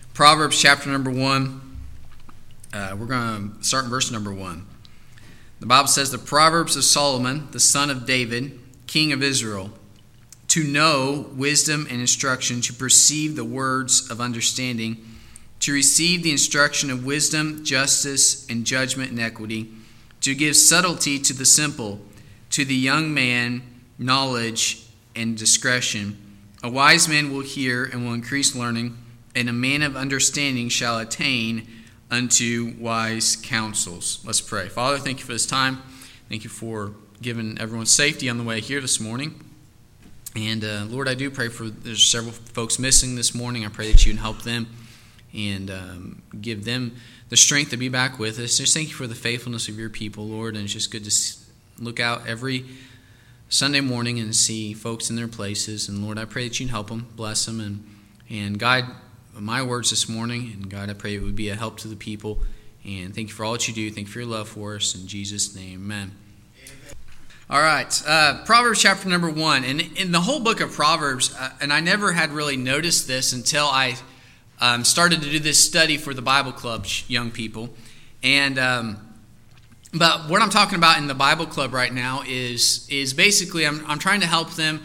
Proverbs chapter number 1. We're going to start in verse number 1. The Bible says, the Proverbs of Solomon, the son of David, king of Israel, to know wisdom and instruction, to perceive the words of understanding, to receive the instruction of wisdom, justice, and judgment and equity, to give subtlety to the simple, to the young man knowledge and discretion. A wise man will hear and will increase learning, and a man of understanding shall attain unto wise counsels. Let's pray. Father, thank you for this time. Thank you for giving everyone safety on the way here this morning. And Lord, I do pray there's several folks missing this morning. I pray that you can help them and give them the strength to be back with us. Just thank you for the faithfulness of your people, Lord. And it's just good to look out every Sunday morning and see folks in their places. And Lord, I pray that you can help them, bless them, and guide my words this morning. And God, I pray it would be a help to the people. And thank you for all that you do. Thank you for your love for us. In Jesus' name, amen. All right, Proverbs chapter number 1. And in the whole book of Proverbs, and I never had really noticed this until I started to do this study for the Bible Club young people. And but what I'm talking about in the Bible Club right now is basically I'm trying to help them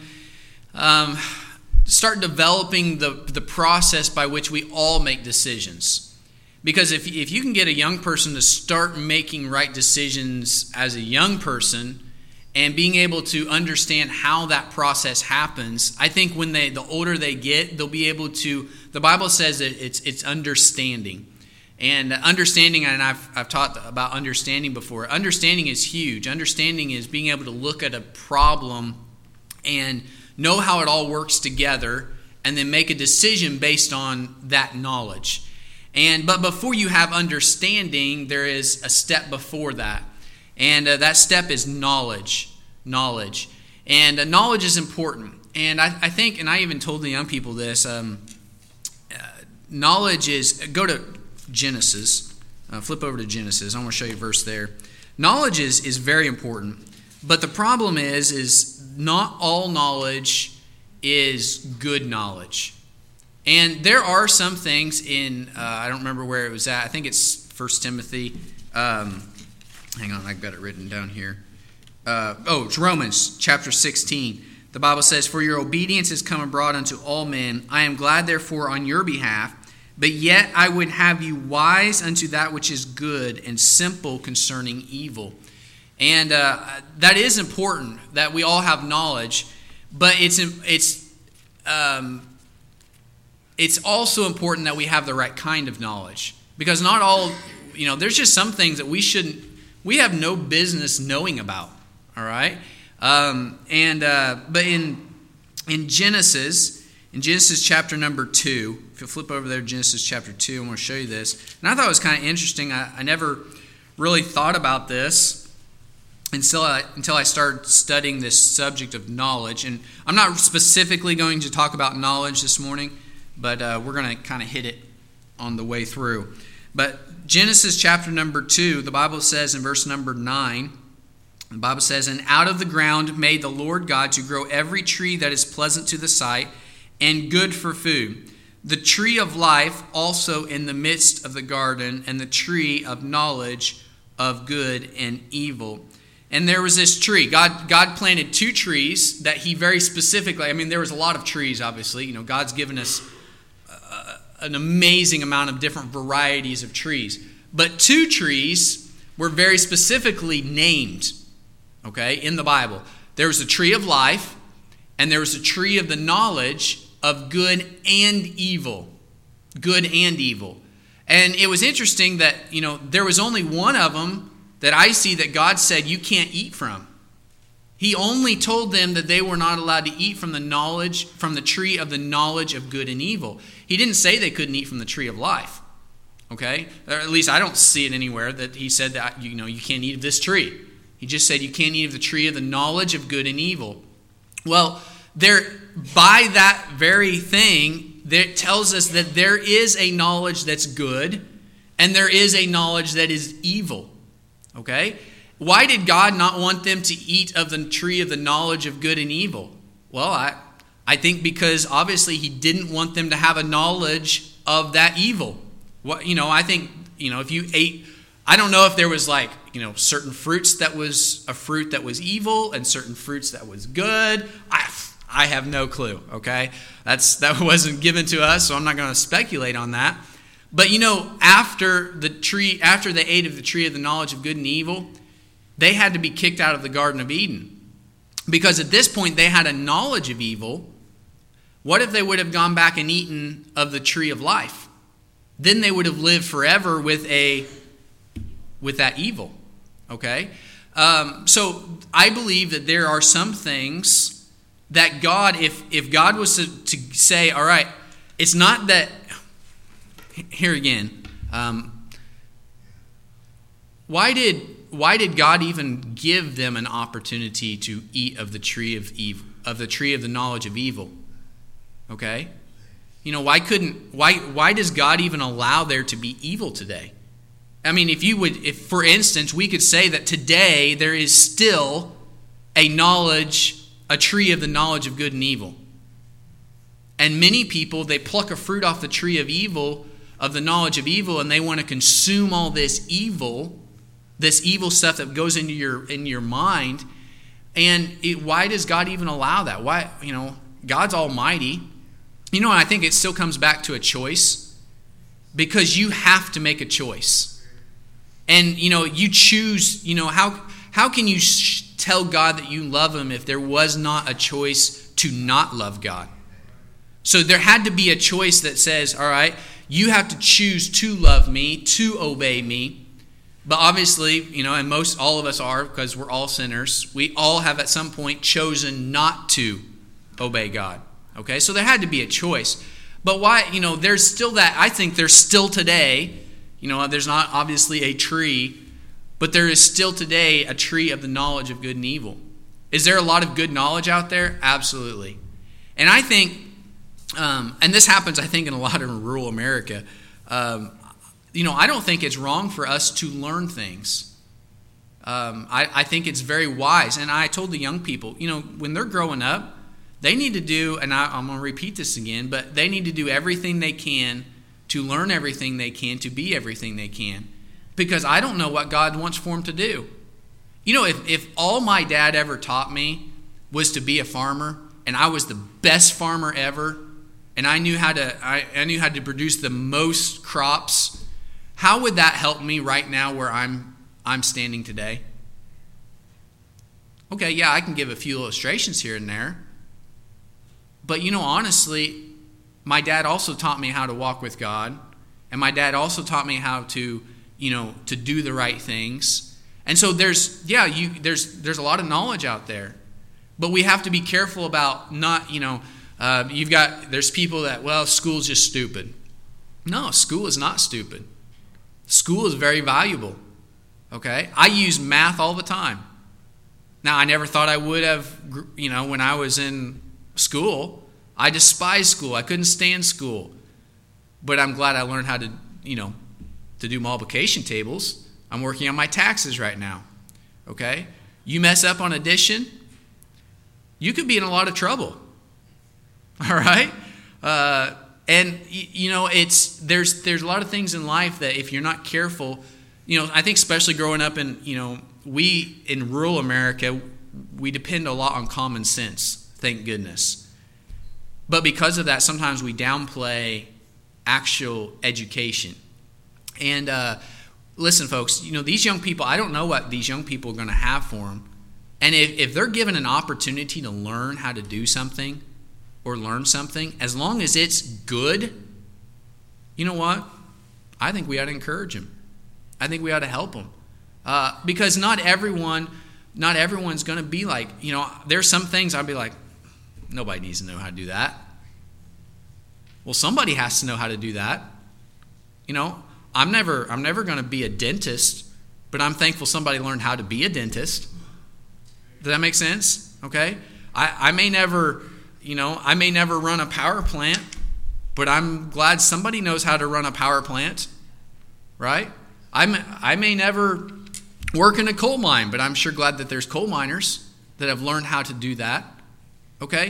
start developing the process by which we all make decisions. Because if you can get a young person to start making right decisions as a young person and being able to understand how that process happens, I think when the older they get, they'll be able to. The Bible says that it's understanding. And understanding, and I've taught about understanding before. Understanding is huge. Understanding is being able to look at a problem and know how it all works together, and then make a decision based on that knowledge. But before you have understanding, there is a step before that, and that step is knowledge. Knowledge, and knowledge is important. And I think, and I even told the young people this. Knowledge is, go to Genesis, flip over to Genesis. I want to show you a verse there. Knowledge is very important, but the problem is not all knowledge is good knowledge. And there are some things in, I don't remember where it was at. I think it's 1 Timothy. Hang on, I've got it written down here. It's Romans chapter 16. The Bible says, for your obedience is come abroad unto all men. I am glad therefore on your behalf, but yet I would have you wise unto that which is good and simple concerning evil. And that is important, that we all have knowledge, but it's also important that we have the right kind of knowledge. Because not all, there's just some things that we have no business knowing about, all right? But in Genesis chapter number 2, if you flip over there to Genesis chapter 2, I'm going to show you this. And I thought it was kind of interesting. I never really thought about this until I started studying this subject of knowledge. And I'm not specifically going to talk about knowledge this morning, but we're going to kind of hit it on the way through. But Genesis chapter number 2, the Bible says in verse number 9, the Bible says, and out of the ground made the Lord God to grow every tree that is pleasant to the sight and good for food. The tree of life also in the midst of the garden, and the tree of knowledge of good and evil. And there was this tree. God planted two trees that he very specifically, there was a lot of trees, obviously. God's given us an amazing amount of different varieties of trees. But two trees were very specifically named, in the Bible. There was the tree of life, and there was a tree of the knowledge of good and evil. Good and evil. And it was interesting that, there was only one of them that I see that God said you can't eat from. He only told them that they were not allowed to eat from the tree of the knowledge of good and evil. He didn't say they couldn't eat from the tree of life. Okay? Or at least I don't see it anywhere that he said that, you can't eat of this tree. He just said you can't eat of the tree of the knowledge of good and evil. Well, by that very thing, it tells us that there is a knowledge that's good and there is a knowledge that is evil. Okay? Why did God not want them to eat of the tree of the knowledge of good and evil? Well, I think because obviously he didn't want them to have a knowledge of that evil. I think, if you ate, I don't know if there was certain fruits that was a fruit that was evil and certain fruits that was good. I have no clue, okay? That wasn't given to us, so I'm not going to speculate on that. But after they ate of the tree of the knowledge of good and evil, they had to be kicked out of the Garden of Eden. Because at this point they had a knowledge of evil. What if they would have gone back and eaten of the tree of life? Then they would have lived forever with that evil. Okay? So I believe that there are some things that God, if God was to say, all right, it's not that, here again, why did God even give them an opportunity to eat of the tree of evil, of the tree of the knowledge of evil? Okay? Why does God even allow there to be evil today? I mean, if for instance, we could say that today there is still a tree of the knowledge of good and evil. And many people, they pluck a fruit off the tree of evil, of the knowledge of evil, and they want to consume all this evil stuff that goes into your mind. And why does God even allow that? Why, God's almighty. And I think it still comes back to a choice, because you have to make a choice. And, you choose, how can you tell God that you love him if there was not a choice to not love God? So there had to be a choice that says, all right, you have to choose to love me, to obey me. But obviously, and all of us are, because we're all sinners, we all have at some point chosen not to obey God. Okay, so there had to be a choice. But why, there's still that, I think there's still today, there's not obviously a tree, but there is still today a tree of the knowledge of good and evil. Is there a lot of good knowledge out there? Absolutely. And I think, and this happens, I think, in a lot of rural America, I don't think it's wrong for us to learn things. I think it's very wise. And I told the young people, when they're growing up, they need to do, and I'm going to repeat this again, but they need to do everything they can to learn everything they can, to be everything they can. Because I don't know what God wants for them to do. If all my dad ever taught me was to be a farmer, and I was the best farmer ever, and I knew how to produce the most crops, how would that help me right now where I'm standing today? Okay, yeah, I can give a few illustrations here and there. But honestly, my dad also taught me how to walk with God, and my dad also taught me how to, to do the right things. And so there's a lot of knowledge out there. But we have to be careful about not, there's people that, school's just stupid. No, school is not stupid. School is very valuable. Okay? I use math all the time. Now, I never thought I would have, when I was in school. I despised school. I couldn't stand school. But I'm glad I learned how to, to do multiplication tables. I'm working on my taxes right now. Okay? You mess up on addition, you could be in a lot of trouble. All right? And there's a lot of things in life that if you're not careful, I think especially growing up in, we in rural America, we depend a lot on common sense, thank goodness. But because of that, sometimes we downplay actual education. And listen, folks, these young people, I don't know what these young people are going to have for them. And if they're given an opportunity to learn how to do something or learn something, as long as it's good, you know what? I think we ought to encourage them. I think we ought to help them. Because not everyone's going to be like, there's some things I'd be like, nobody needs to know how to do that. Well, somebody has to know how to do that. I'm never going to be a dentist, but I'm thankful somebody learned how to be a dentist. Does that make sense? Okay? I may never run a power plant, but I'm glad somebody knows how to run a power plant, right? I may never work in a coal mine, but I'm sure glad that there's coal miners that have learned how to do that, okay?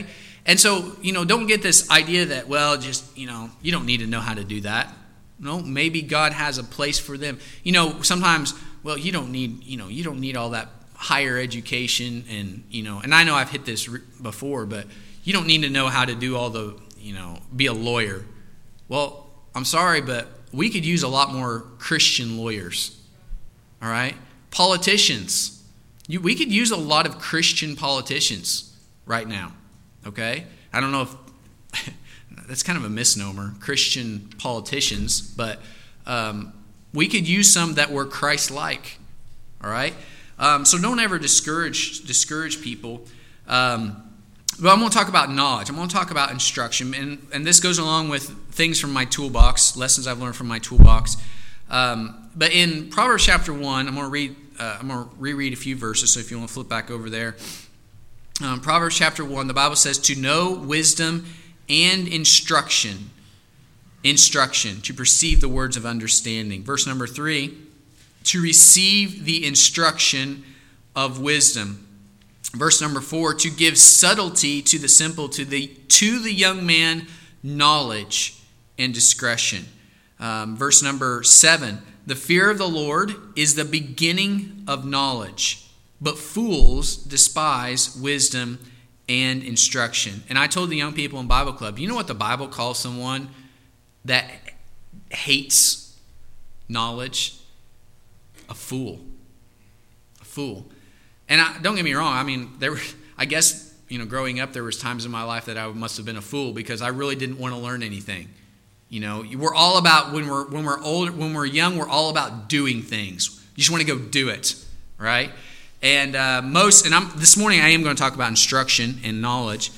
And so, don't get this idea that, well, just, you don't need to know how to do that. No, maybe God has a place for them. Sometimes, well, you don't need all that higher education and I know I've hit this before, but you don't need to know how to do all the, be a lawyer. Well, I'm sorry, but we could use a lot more Christian lawyers. All right? Politicians. We could use a lot of Christian politicians right now. Okay? I don't know if that's kind of a misnomer, Christian politicians, but we could use some that were Christ-like. All right? So don't ever discourage people. But I'm going to talk about knowledge. I'm going to talk about instruction. And this goes along with things from my toolbox, lessons I've learned from my toolbox. But in Proverbs chapter 1, I'm going to reread a few verses, so if you want to flip back over there. Proverbs chapter 1, the Bible says, to know wisdom and instruction, to perceive the words of understanding. Verse number 3, to receive the instruction of wisdom. Verse number 4, to give subtlety to the simple, to the young man knowledge and discretion. Verse number 7, the fear of the Lord is the beginning of knowledge, but fools despise wisdom and instruction. And I told the young people in Bible Club, you know what the Bible calls someone that hates knowledge? A fool. A fool. And don't get me wrong, I mean, I guess, growing up, there was times in my life that I must have been a fool because I really didn't want to learn anything. We're all about, when we're older, when we're young, we're all about doing things. You just want to go do it, right? And this morning I am going to talk about instruction and knowledge.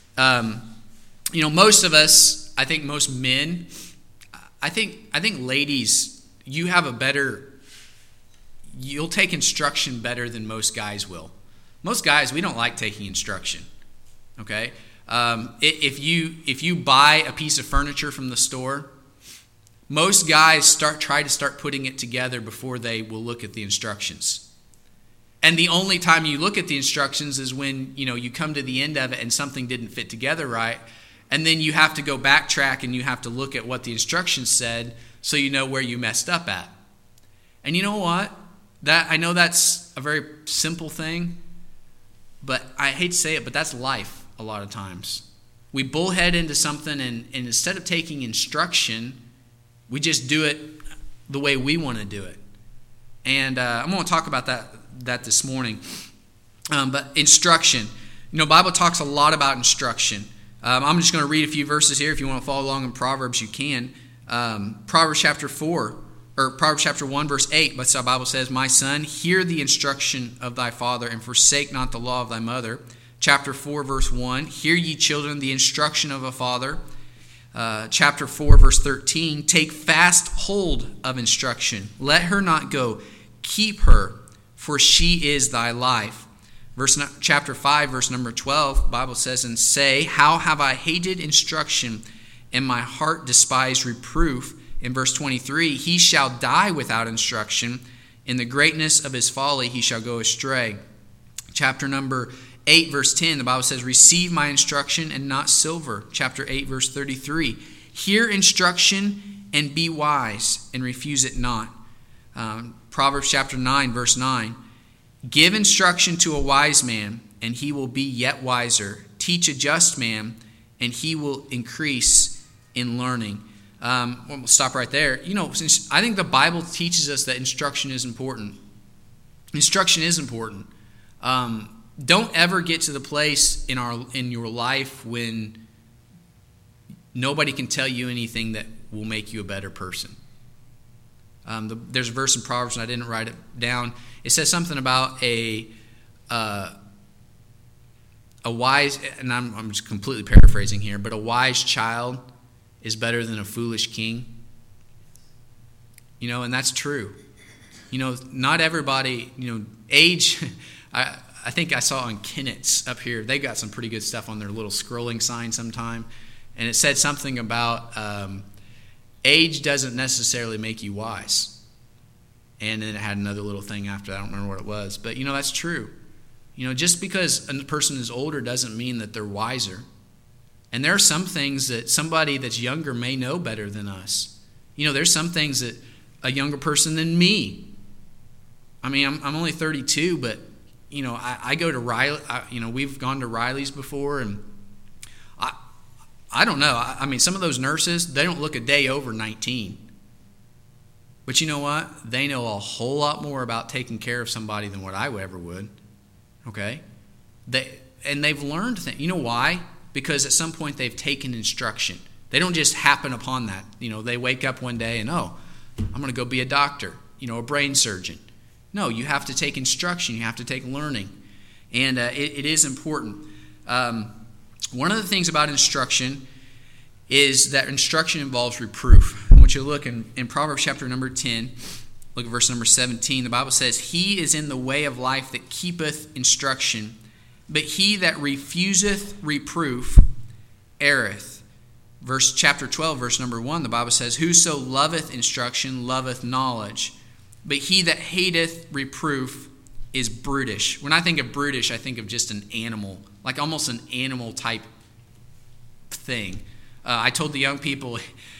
Most of us, I think most men, I think ladies, you'll take instruction better than most guys will. Most guys, we don't like taking instruction. Okay? If you buy a piece of furniture from the store, most guys try to start putting it together before they will look at the instructions. And the only time you look at the instructions is when, you come to the end of it and something didn't fit together right. And then you have to go backtrack and you have to look at what the instructions said so you know where you messed up at. And you know what? I know that's a very simple thing, but I hate to say it, but that's life a lot of times. We bullhead into something and instead of taking instruction, we just do it the way we want to do it. And I'm going to talk about that this morning. But instruction. Bible talks a lot about instruction. I'm just going to read a few verses here. If you want to follow along in Proverbs, you can. Proverbs chapter 1, verse 8. But the Bible says, my son, hear the instruction of thy father, and forsake not the law of thy mother. Chapter 4, verse 1. Hear ye children the instruction of a father. Chapter 4, verse 13. Take fast hold of instruction. Let her not go. Keep her, for she is thy life. Chapter 5, verse number 12, the Bible says, and say, how have I hated instruction, and my heart despised reproof. In verse 23, he shall die without instruction. In the greatness of his folly he shall go astray. Chapter number 8, verse 10, the Bible says, receive my instruction and not silver. Chapter 8, verse 33, hear instruction and be wise, and refuse it not. Proverbs chapter 9, verse 9, give instruction to a wise man, and he will be yet wiser. Teach a just man, and he will increase in learning. We'll stop right there. Since I think the Bible teaches us that instruction is important. Instruction is important. Don't ever get to the place in your life when nobody can tell you anything that will make you a better person. There's a verse in Proverbs, and I didn't write it down. It says something about a wise, and I'm just completely paraphrasing here, but a wise child is better than a foolish king. And that's true. Not everybody, age, I think I saw on Kennett's up here, they got some pretty good stuff on their little scrolling sign sometime, and it said something about age doesn't necessarily make you wise. And then it had another little thing after that. I don't remember what it was. But, that's true. Just because a person is older doesn't mean that they're wiser. And there are some things that somebody that's younger may know better than us. There's some things that a younger person than me. I mean, I'm only 32, but, I go to Riley. We've gone to Riley's before, and I don't know. I mean, some of those nurses, they don't look a day over 19. But you know what? They know a whole lot more about taking care of somebody than what I ever would. Okay? They've learned things. You know why? Because at some point they've taken instruction. They don't just happen upon that. They wake up one day and, I'm going to go be a doctor, a brain surgeon. No, you have to take instruction. You have to take learning. And it is important. One of the things about instruction is that instruction involves reproof. I want you to look in Proverbs chapter number 10, look at verse number 17. The Bible says, "He is in the way of life that keepeth instruction, but he that refuseth reproof erreth." Chapter 12, verse number 1, the Bible says, "Whoso loveth instruction loveth knowledge, but he that hateth reproof is brutish." When I think of brutish, I think of just an animal, like almost an animal type thing. I told the young people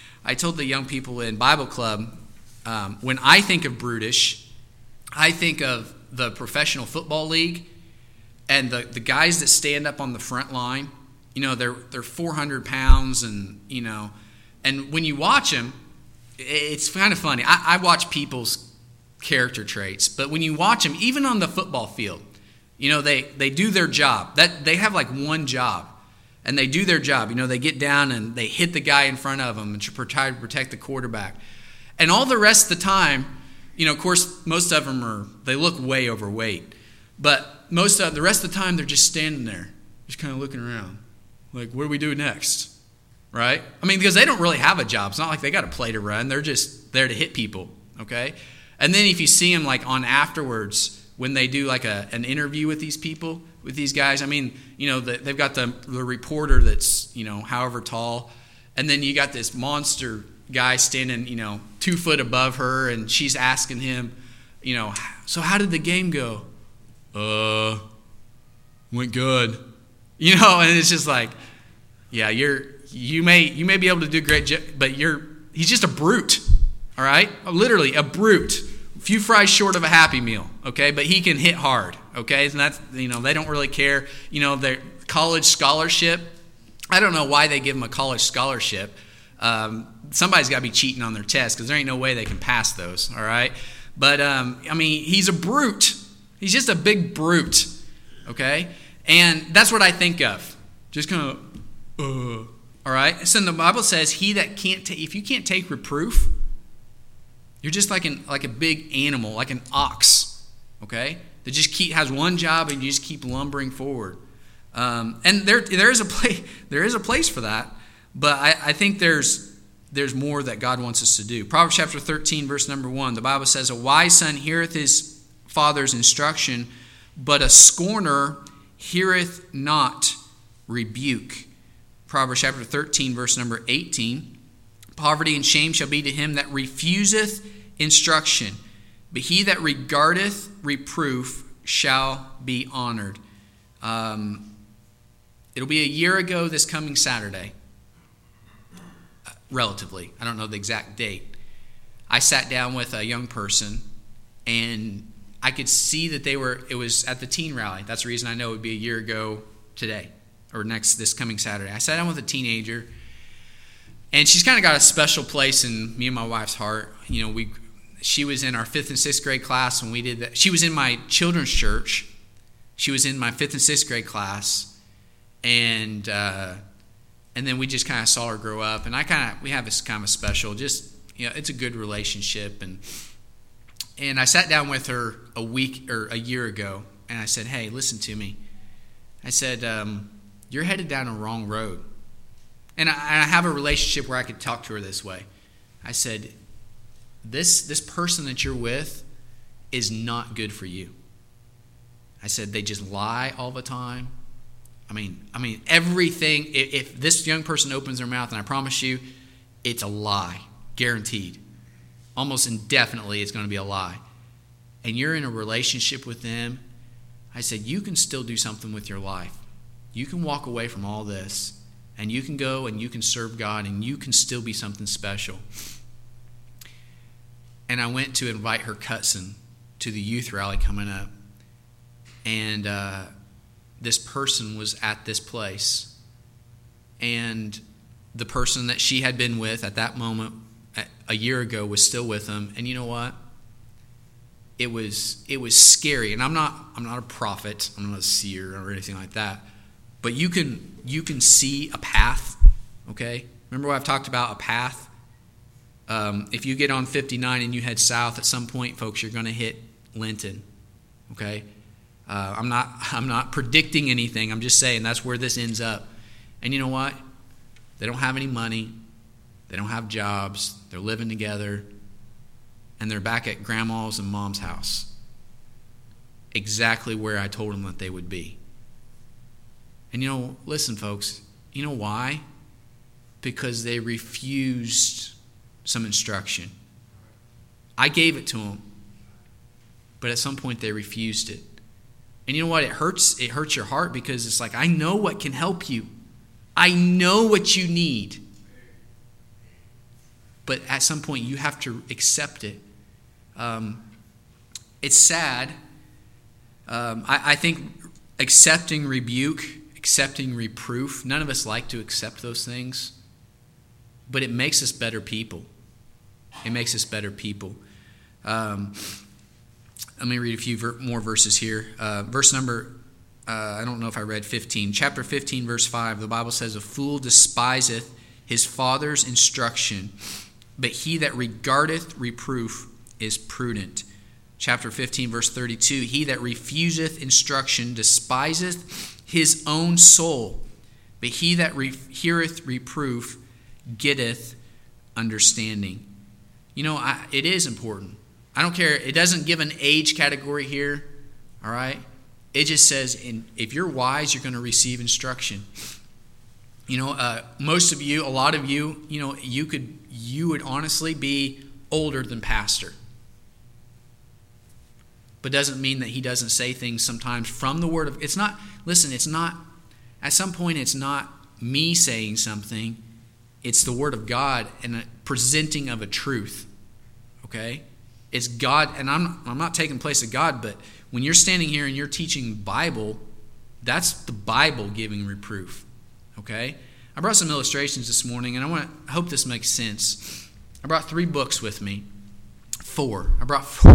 in Bible club, when I think of brutish, I think of the professional football league and the guys that stand up on the front line. They're 400 pounds, and and when you watch them, it's kind of funny. I watch people's character traits, but when you watch them, even on the football field, they do their job. That they have like one job. And they do their job. They get down and they hit the guy in front of them and try to protect the quarterback. And all the rest of the time, of course, most of them they look way overweight. But the rest of the time, they're just standing there, just kind of looking around. Like, what do we do next? Right? I mean, because they don't really have a job. It's not like they got a play to run. They're just there to hit people, okay? And then if you see them, like, on afterwards, when they do, like, an interview with these people, with these guys, I mean, they've got the reporter that's, however tall, and then you got this monster guy standing, 2 foot above her, and she's asking him, so how did the game go? Went good. And it's just like, yeah, you may be able to do a great job, but he's just a brute, all right? Literally a brute. Few fries short of a Happy Meal, okay? But he can hit hard, okay? And that's, they don't really care. Their college scholarship, I don't know why they give them a college scholarship. Somebody's got to be cheating on their test because there ain't no way they can pass those, all right? But, he's a brute. He's just a big brute, okay? And that's what I think of. Just kind of, all right? So the Bible says, if you can't take reproof, you're just like a big animal, like an ox, okay? That just has one job and you just keep lumbering forward. And there is a place for that, but I think there's more that God wants us to do. Proverbs chapter 13, verse number 1, the Bible says, "A wise son heareth his father's instruction, but a scorner heareth not rebuke." Proverbs chapter 13, verse number 18, "Poverty and shame shall be to him that refuseth instruction, but he that regardeth reproof shall be honored." It'll be a year ago this coming Saturday, relatively. I don't know the exact date. I sat down with a young person, and I could see that it was at the teen rally. That's the reason I know it would be a year ago today, or this coming Saturday. I sat down with a teenager, and she's kind of got a special place in me and my wife's heart. She was in our 5th and 6th grade class when we did that. She was in my children's church. She was in my 5th and 6th grade class, and then we just kind of saw her grow up. And we have this kind of a special, it's a good relationship. And I sat down with her a week or a year ago, and I said, "Hey, listen to me." I said, "You're headed down a wrong road." And I have a relationship where I could talk to her this way. I said, this person that you're with is not good for you. I said, they just lie all the time. I mean, everything, if this young person opens their mouth, and I promise you, it's a lie, guaranteed. Almost indefinitely, it's going to be a lie. And you're in a relationship with them, I said, you can still do something with your life. You can walk away from all this And you can go and you can serve God and you can still be something special. And I went to invite her cousin to the youth rally coming up. And this person was at this place. And the person that she had been with at that moment a year ago was still with them. And you know what? It was scary. And I'm not a prophet. I'm not a seer or anything like that. But you can see a path. Okay? Remember what I've talked about, a path? If you get on 59 and you head south, at some point, folks, you're going to hit Linton. Okay? I'm not predicting anything. I'm just saying that's where this ends up. And you know what? They don't have any money. They don't have jobs. They're living together. And they're back at grandma's and mom's house. Exactly where I told them that they would be. And you know, listen, folks. You know why? Because they refused some instruction. I gave it to them. But at some point they refused it. And you know what? It hurts your heart because it's like, I know what can help you. I know what you need. But at some point you have to accept it. It's sad. I think accepting rebuke, accepting reproof, none of us like to accept those things. But it makes us better people. It makes us better people. Let me read a few more verses here. Verse number, I don't know if I read 15. Chapter 15, verse 5, the Bible says, "A fool despiseth his father's instruction, but he that regardeth reproof is prudent." Chapter 15, verse 32, "He that refuseth instruction despiseth his own soul, but he that heareth reproof getteth understanding." You know, it is important. I don't care. It doesn't give an age category here, all right? It just says, if you're wise, you're going to receive instruction. You know, most of you, a lot of you, you know, you would honestly be older than pastor. But doesn't mean that he doesn't say things sometimes from the Word of... It's not, at some point it's not me saying something. It's the Word of God and a presenting of a truth, okay? It's God, and I'm not taking place of God, but when you're standing here and you're teaching Bible, that's the Bible giving reproof, okay? I brought some illustrations this morning, and I hope this makes sense. I brought 3 books with me. I brought 4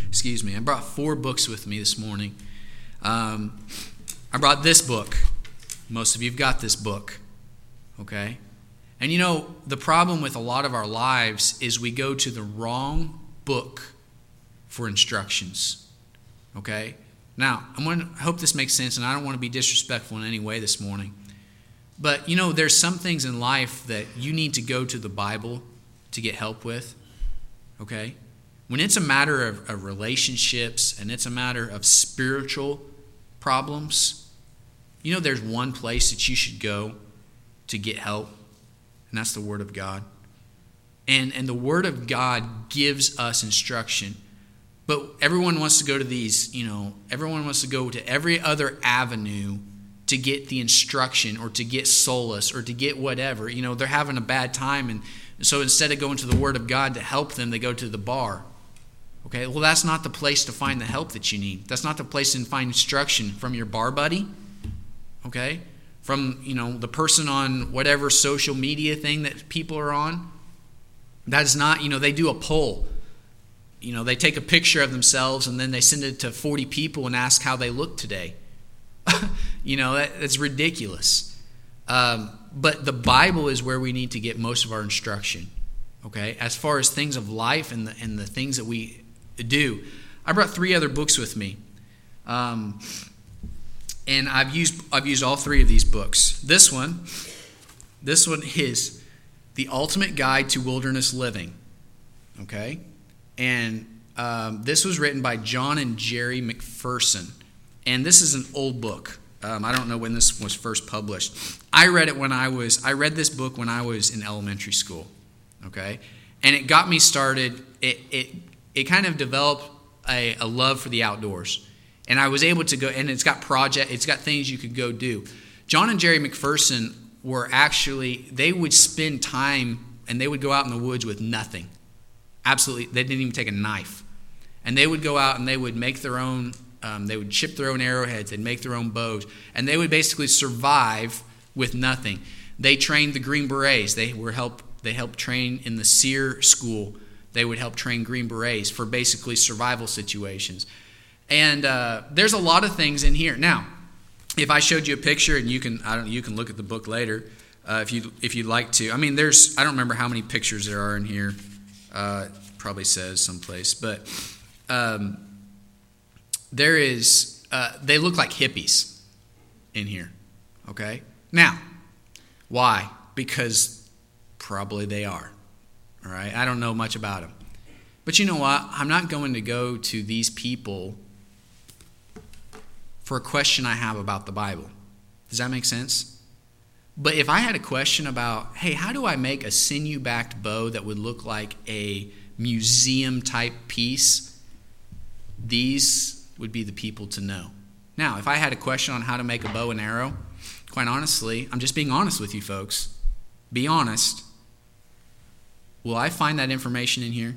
books with me this morning. I brought this book. Most of you have got this book, okay? And you know, the problem with a lot of our lives is we go to the wrong book for instructions. Okay? Now, I hope this makes sense, and I don't want to be disrespectful in any way this morning. But, you know, there's some things in life that you need to go to the Bible to get help with. Okay? When it's a matter of relationships and it's a matter of spiritual problems, you know, there's one place that you should go to get help, and that's the Word of God. And the Word of God gives us instruction. But everyone wants to go to these, you know, everyone wants to go to every other avenue to get the instruction or to get solace or to get whatever. You know, they're having a bad time, and so instead of going to the Word of God to help them, they go to the bar. Okay, well, that's not the place to find the help that you need. That's not the place to find instruction from your bar buddy. Okay, from, you know, the person on whatever social media thing that people are on. That's not, you know, they do a poll. You know, they take a picture of themselves and then they send it to 40 people and ask how they look today. You know, that's ridiculous. But the Bible is where we need to get most of our instruction. Okay, as far as things of life and the things that we do. I brought 3 other books with me. And I've used all 3 of these books. This one is The Ultimate Guide to Wilderness Living. Okay? And this was written by John and Jerry McPherson. And this is an old book. I don't know when this was first published. I read this book when I was in elementary school. Okay? And it got me started. It kind of developed a love for the outdoors. And I was able to go, and it's got things you could go do. John and Jerry McPherson they would spend time and they would go out in the woods with nothing. Absolutely, they didn't even take a knife. And they would go out and they would make their own, they would chip their own arrowheads, they'd make their own bows, and they would basically survive with nothing. They trained the Green Berets. They helped train in the SEER school. They would help train Green Berets for basically survival situations. And there's a lot of things in here. Now, if I showed you a picture, and you can look at the book later if you'd like to. I mean, I don't remember how many pictures there are in here. It probably says someplace, but there is. They look like hippies in here. Okay. Now, why? Because probably they are. All right. I don't know much about them, but you know what? I'm not going to go to these people for a question I have about the Bible. Does that make sense? But if I had a question about, hey, how do I make a sinew-backed bow that would look like a museum-type piece, these would be the people to know. Now, if I had a question on how to make a bow and arrow, quite honestly, I'm just being honest with you folks. Be honest. Will I find that information in here?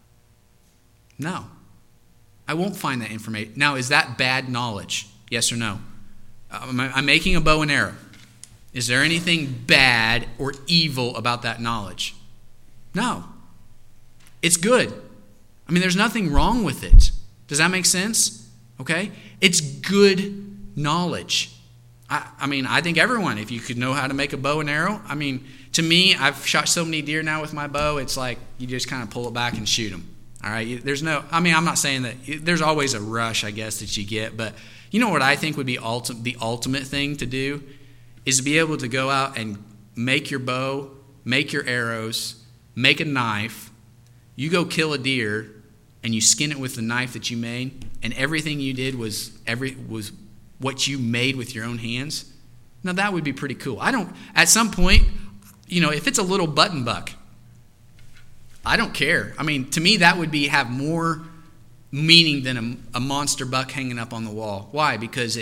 No. I won't find that information. Now, is that bad knowledge? Yes or no? I'm making a bow and arrow. Is there anything bad or evil about that knowledge? No. It's good. I mean, there's nothing wrong with it. Does that make sense? Okay? It's good knowledge. I think everyone, if you could know how to make a bow and arrow, I mean, to me, I've shot so many deer now with my bow, it's like you just kind of pull it back and shoot them. All right? I'm not saying that there's always a rush, I guess, that you get, but you know what I think would be the ultimate thing to do is to be able to go out and make your bow, make your arrows, make a knife. You go kill a deer, and you skin it with the knife that you made, and everything you did was what you made with your own hands. Now that would be pretty cool. At some point, if it's a little button buck, I don't care. I mean, to me, that would have more meaning than a monster buck hanging up on the wall. Why? Because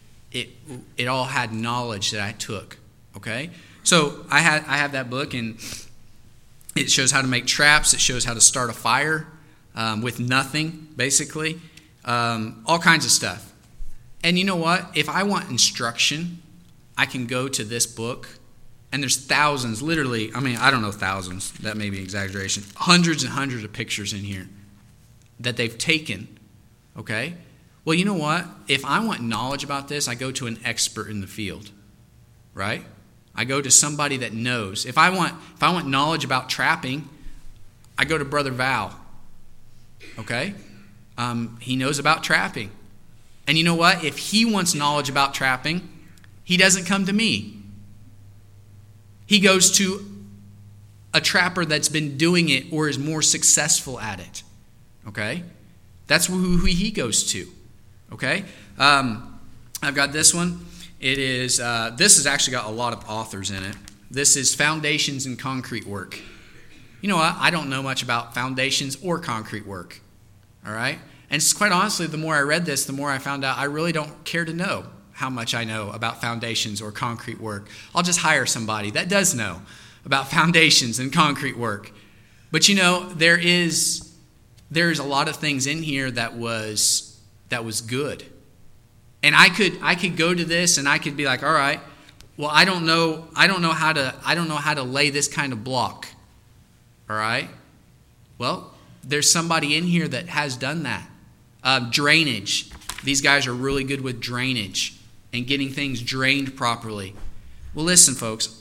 it all had knowledge that I took. Okay? So I have that book, and it shows how to make traps. It shows how to start a fire with nothing, basically. All kinds of stuff. And you know what? If I want instruction, I can go to this book, and there's thousands, literally, I don't know thousands, that may be an exaggeration, hundreds and hundreds of pictures in here that they've taken, okay? Well, you know what? If I want knowledge about this, I go to an expert in the field, right? I go to somebody that knows. If I want knowledge about trapping, I go to Brother Val, okay? He knows about trapping. And you know what? If he wants knowledge about trapping, he doesn't come to me. He goes to a trapper that's been doing it or is more successful at it. Okay? That's who he goes to. Okay? I've got this one. This has actually got a lot of authors in it. This is Foundations in Concrete Work. You know what? I don't know much about foundations or concrete work. All right? And quite honestly, the more I read this, the more I found out I really don't care to know how much I know about foundations or concrete work. I'll just hire somebody that does know about foundations and concrete work. But there is a lot of things in here that was good. And I could go to this and I could be like, all right, well, I don't know how to lay this kind of block. All right? Well, there's somebody in here that has done that. Drainage. These guys are really good with drainage and getting things drained properly. Well, listen, folks.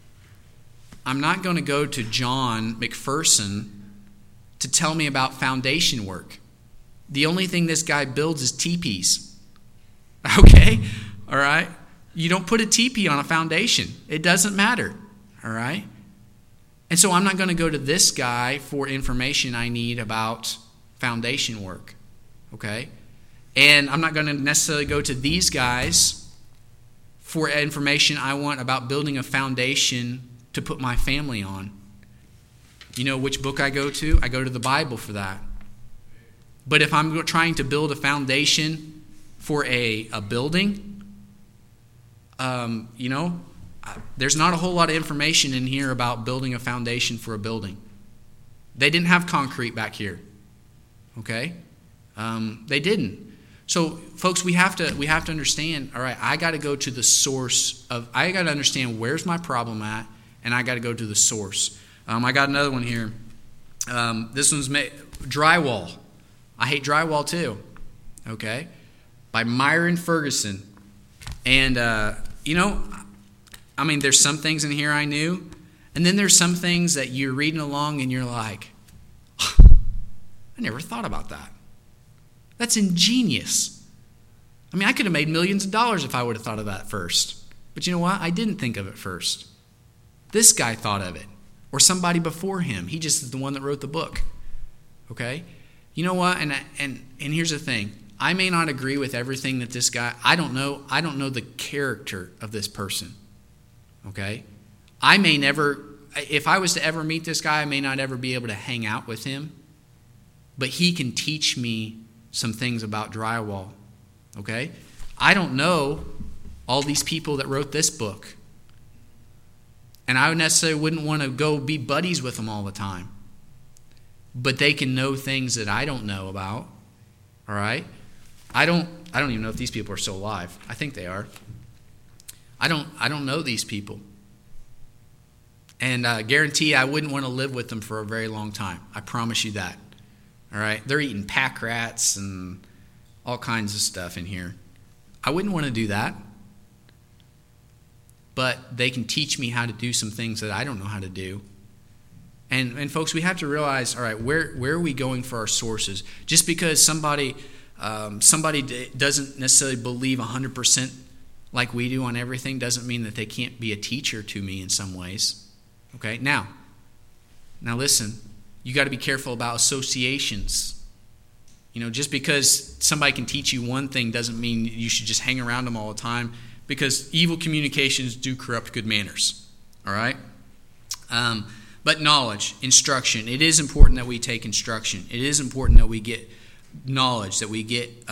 I'm not going to go to John McPherson to tell me about foundation work. The only thing this guy builds is teepees. Okay? All right? You don't put a teepee on a foundation. It doesn't matter. All right? And so I'm not going to go to this guy for information I need about foundation work. Okay? And I'm not going to necessarily go to these guys for information I want about building a foundation to put my family on. You know which book I go to? I go to the Bible for that. But if I'm trying to build a foundation for a building, there's not a whole lot of information in here about building a foundation for a building. They didn't have concrete back here. Okay? They didn't. So, folks, we have to understand, all right, I got to go to the source I got to understand where's my problem at, and I got to go to the source. I got another one here. This one's drywall. I hate drywall too. Okay? By Myron Ferguson. And, there's some things in here I knew, and then there's some things that you're reading along and you're like, I never thought about that. That's ingenious. I could have made millions of dollars if I would have thought of that first. But you know what? I didn't think of it first. This guy thought of it. Or somebody before him. He just is the one that wrote the book. Okay? You know what? And here's the thing. I may not agree with everything that this guy, I don't know the character of this person. Okay? I may never, if I was to ever meet this guy, I may not ever be able to hang out with him. But he can teach me some things about drywall. Okay? I don't know all these people that wrote this book. And I necessarily wouldn't want to go be buddies with them all the time. But they can know things that I don't know about. All right? I don't even know if these people are still alive. I think they are. I don't know these people. And I guarantee I wouldn't want to live with them for a very long time. I promise you that. All right? They're eating pack rats and all kinds of stuff in here. I wouldn't want to do that. But they can teach me how to do some things that I don't know how to do. And folks, we have to realize, all right, where are we going for our sources? Just because somebody doesn't necessarily believe 100% like we do on everything doesn't mean that they can't be a teacher to me in some ways. Okay? Now listen, you got to be careful about associations. Just because somebody can teach you one thing doesn't mean you should just hang around them all the time, because evil communications do corrupt good manners. All right? But knowledge, instruction. It is important that we take instruction. It is important that we get knowledge, that we get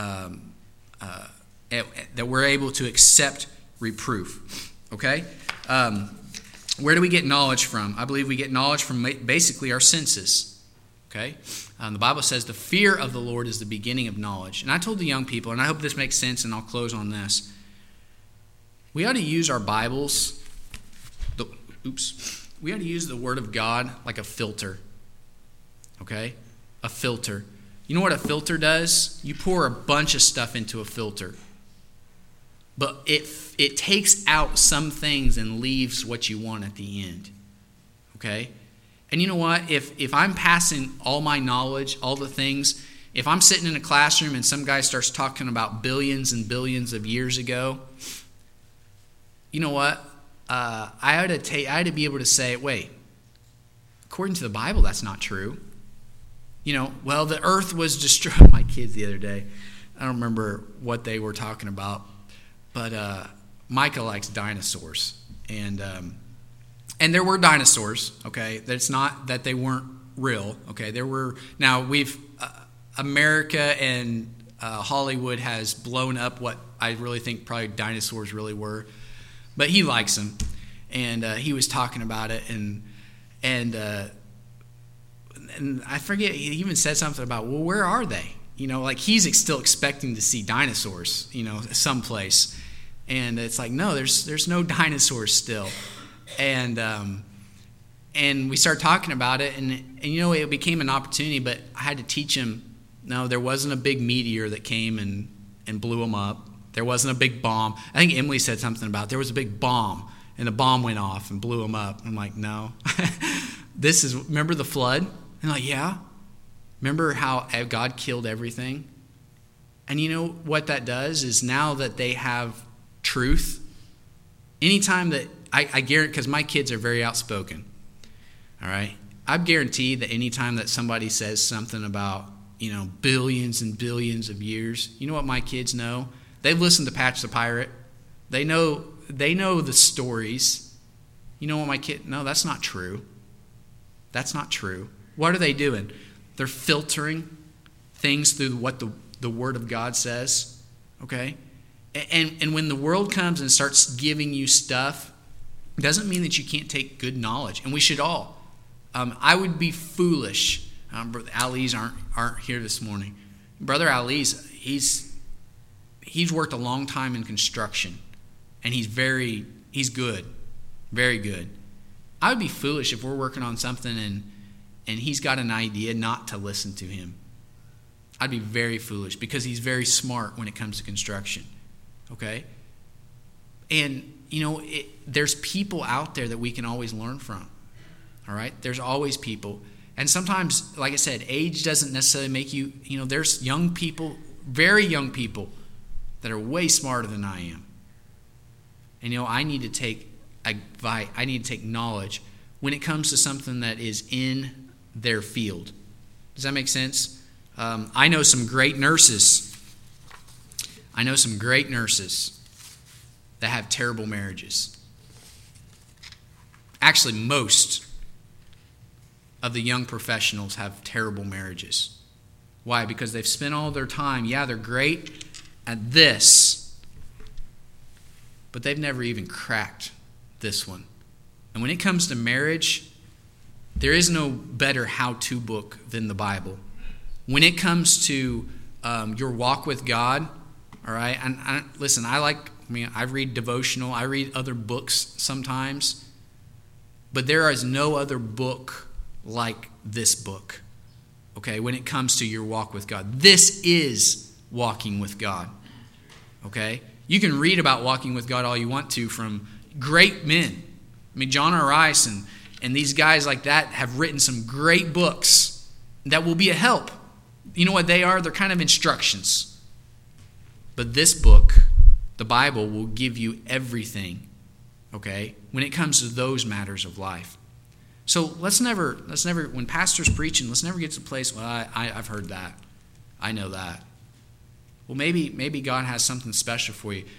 that we're able to accept reproof. Okay? Where do we get knowledge from? I believe we get knowledge from basically our senses. Okay? The Bible says the fear of the Lord is the beginning of knowledge. And I told the young people, and I hope this makes sense, and I'll close on this. We ought to use our Bibles. We ought to use the Word of God like a filter. Okay? A filter. You know what a filter does? You pour a bunch of stuff into a filter. But it takes out some things and leaves what you want at the end. Okay? And you know what? If I'm passing all my knowledge, all the things, if I'm sitting in a classroom and some guy starts talking about billions and billions of years ago, you know what? I had to be able to say, wait, according to the Bible, that's not true. The earth was destroyed. My kids the other day, I don't remember what they were talking about, but Micah likes dinosaurs. And there were dinosaurs, okay? That's not that they weren't real, okay? There were. Now, America and Hollywood has blown up what I really think probably dinosaurs really were. But he likes them, and he was talking about it, and I forget, he even said something about, well, where are they? He's still expecting to see dinosaurs, someplace, and it's like, no, there's no dinosaurs still, and we started talking about it, and it became an opportunity, but I had to teach him, no, there wasn't a big meteor that came and blew them up. There wasn't a big bomb. I think Emily said something about there was a big bomb, and the bomb went off and blew them up. I'm like, no. Remember the flood? And I'm like, yeah. Remember how God killed everything? And you know what that does is now that they have truth, anytime that, I guarantee, because my kids are very outspoken, all right? I guarantee that anytime that somebody says something about, billions and billions of years, you know what my kids know? They've listened to Patch the Pirate. They know the stories. You know what my kid? No, that's not true. That's not true. What are they doing? They're filtering things through what the Word of God says. Okay? And when the world comes and starts giving you stuff, It doesn't mean that you can't take good knowledge, and we should all. I would be foolish. Brother Ali's aren't here this morning. Brother Ali's, he's worked a long time in construction, and he's good, very good. I would be foolish if we're working on something and he's got an idea not to listen to him. I'd be very foolish because he's very smart when it comes to construction. Okay? And, there's people out there that we can always learn from. All right? There's always people. And sometimes, like I said, age doesn't necessarily make you, there's young people, very young people, that are way smarter than I am. And, I need to take advice, I need to take knowledge when it comes to something that is in their field. Does that make sense? I know some great nurses. That have terrible marriages. Actually, most of the young professionals have terrible marriages. Why? Because they've spent all their time, they're great at this, but they've never even cracked this one. And when it comes to marriage, there is no better how-to book than the Bible. When it comes to your walk with God, all right, and listen, I read devotional, I read other books sometimes, but there is no other book like this book, okay, when it comes to your walk with God. This is walking with God, okay? You can read about walking with God all you want to from great men. I mean, John R. Rice and these guys like that have written some great books that will be a help. You know what they are? They're kind of instructions. But this book, the Bible, will give you everything, okay, when it comes to those matters of life. So let's never, when pastor's preaching, let's never get to the place, well, I've heard that. I know that. Well, maybe God has something special for you.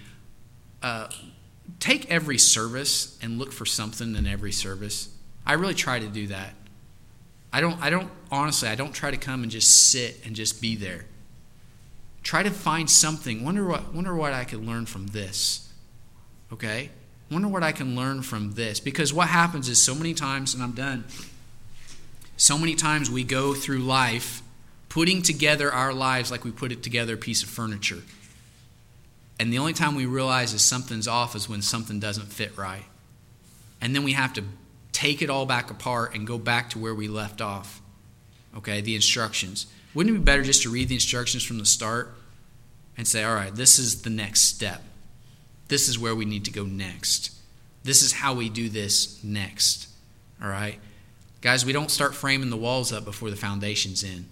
Take every service and look for something in every service. I really try to do that. I don't try to come and just sit and just be there. Try to find something. Wonder what I could learn from this. Okay? Wonder what I can learn from this. Because what happens is so many times, and I'm done, so many times we go through life putting together our lives like we put it together a piece of furniture. And the only time we realize is something's off is when something doesn't fit right. And then we have to take it all back apart and go back to where we left off. Okay, the instructions. Wouldn't it be better just to read the instructions from the start and say, all right, this is the next step. This is where we need to go next. This is how we do this next. All right? Guys, we don't start framing the walls up before the foundation's in.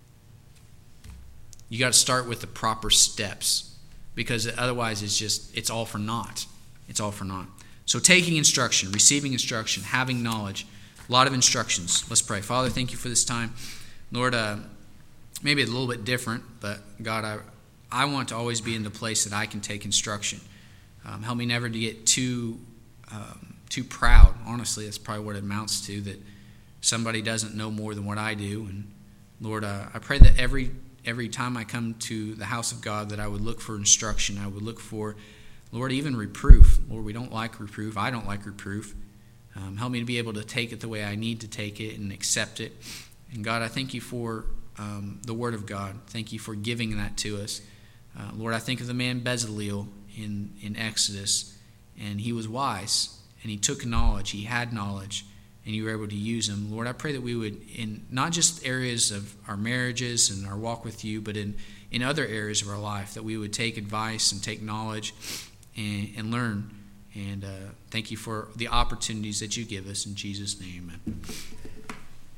You got to start with the proper steps, because otherwise it's all for naught. It's all for naught. So taking instruction, receiving instruction, having knowledge, a lot of instructions. Let's pray. Father, thank you for this time. Lord, maybe a little bit different, but God, I want to always be in the place that I can take instruction. Help me never to get too proud. Honestly, that's probably what it amounts to, that somebody doesn't know more than what I do. And Lord, I pray that every time I come to the house of God, that I would look for instruction. I would look for, Lord, even reproof. Lord, we don't like reproof. I don't like reproof. Help me to be able to take it the way I need to take it and accept it. And God, I thank you for the Word of God. Thank you for giving that to us. Lord, I think of the man Bezaleel in Exodus, and he was wise, and he took knowledge. He had knowledge, and you were able to use him. Lord, I pray that we would, in not just areas of our marriages and our walk with you, but in other areas of our life, that we would take advice and take knowledge and learn. And thank you for the opportunities that you give us. In Jesus' name, amen.